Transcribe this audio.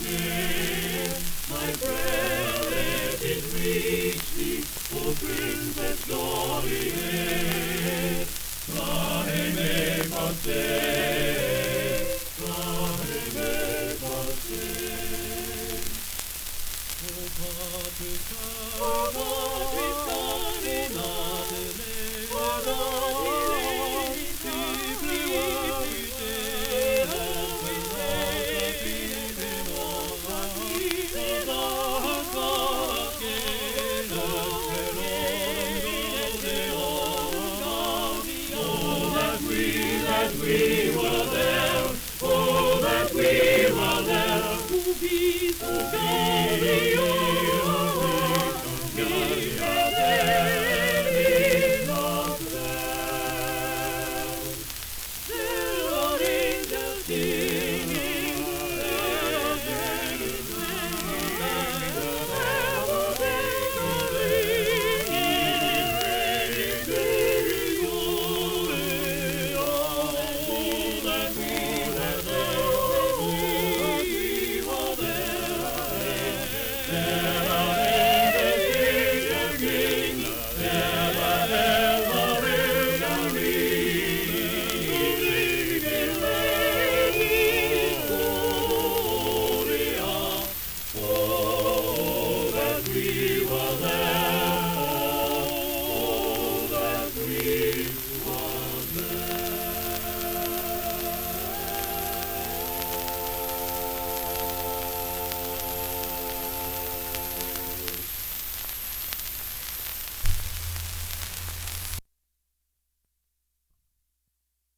near. My prayer let it reach thee, O Princess glory. Trae me pace, trae me pace. O God is coming, O God is that we were there, oh, that we were there, to be so glorious.